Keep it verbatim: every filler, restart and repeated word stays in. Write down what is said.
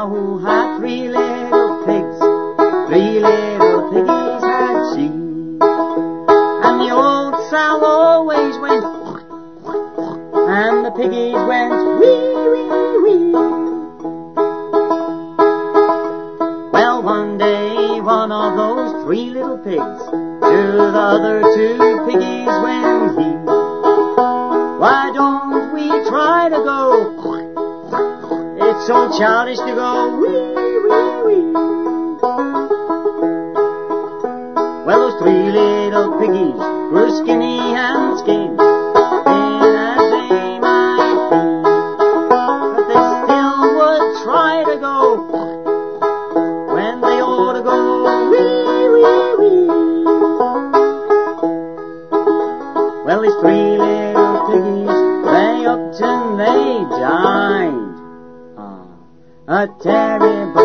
sow who had three little pigs. Three little piggies had she. And the old sow always went, and the piggies went wee, wee, wee. Well, one day one of those three little pigs to the other two piggies went he, why don't we try to go? It's so childish to go wee, wee, wee. Well, those three little piggies were skinny and skinny, thin as they might be, but they still would try to go when they ought to go wee, wee, wee. Well, these three little piggies, they upped and they died. Ah, a terrible